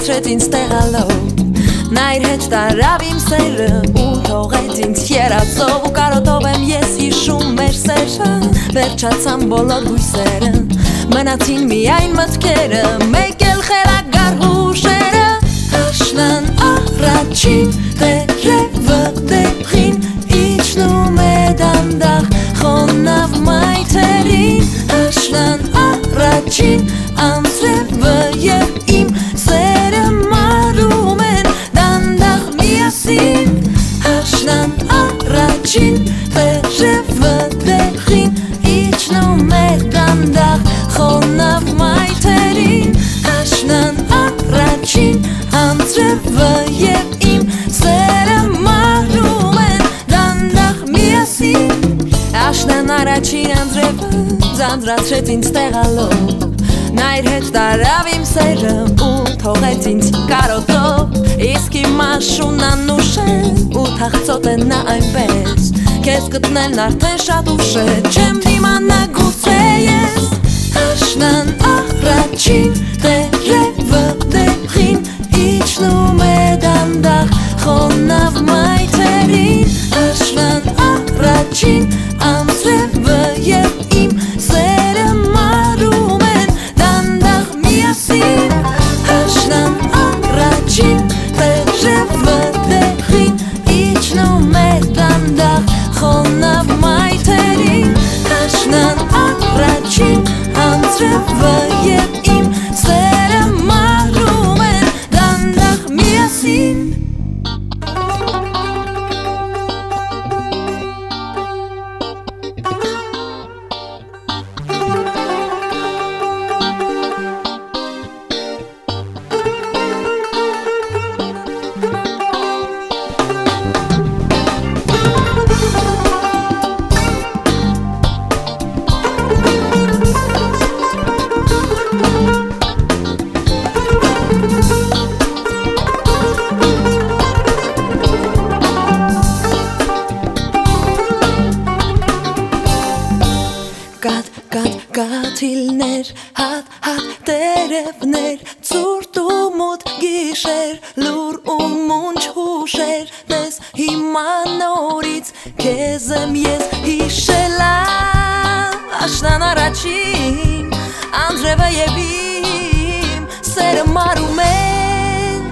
անձրացրեց ինձ տեղալով Նա իր հետ տարավ իմ սերը ու թողեց ինձ երազով ու կարոտով եմ ես հիշում մեր սերը վերջացան բոլոր հույսերը մնացին միայն մտքերը մեկ էլ խելագար հուշերը Աշնան առաջին տերևը դեպքին իջնում է դանդաղ խոնավ մայթերին Աշնան առաջին անձրևը և իմ սերը մարում են դանդաղ միասին Աշնան առաջին տերևը դեպքին իջնում է դանդաղ խոնավ մայթերին Աշնան առաջին անձրևը և իմ սերը մարում են դանդաղ միասին Աշնան առաջին անձրևը ձանձրացրեց ինձ տեղալով Նա իր հետ տարավ իմ սերը ու թողեց ինձ կարոտով Իսկ իմ աշուն անուշ է ու թախծոտ է նա այնպես Քեզ գտնելն արդեն շատ ուշ է չեմ դիմանա գուցե ես Աշնան առաջին տերևը դեպքին իջնում է դանդաղ խոնավ մայթերին Աշնան առաջին անձրևը և իմ սերը մարում են դանդաղ միասին Աշնան առաջին տերևը դեպքին իջնում է դանդաղ խոնավ մայթերին Աշնան առաջին անձրևը և իմ սերը մարում են դանդաղ միասին Կաթիլներ, հատ տերևներ, ծուրտ ու մոտ գիշեր, լուր ու մունչ հուշեր, տես հիմա նորից քեզ եմ ես հիշելա Աշնան առաջին անձրևը և իմ սերը մարում են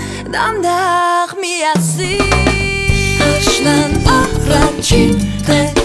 դանդաղ միասին Աշնան առաջին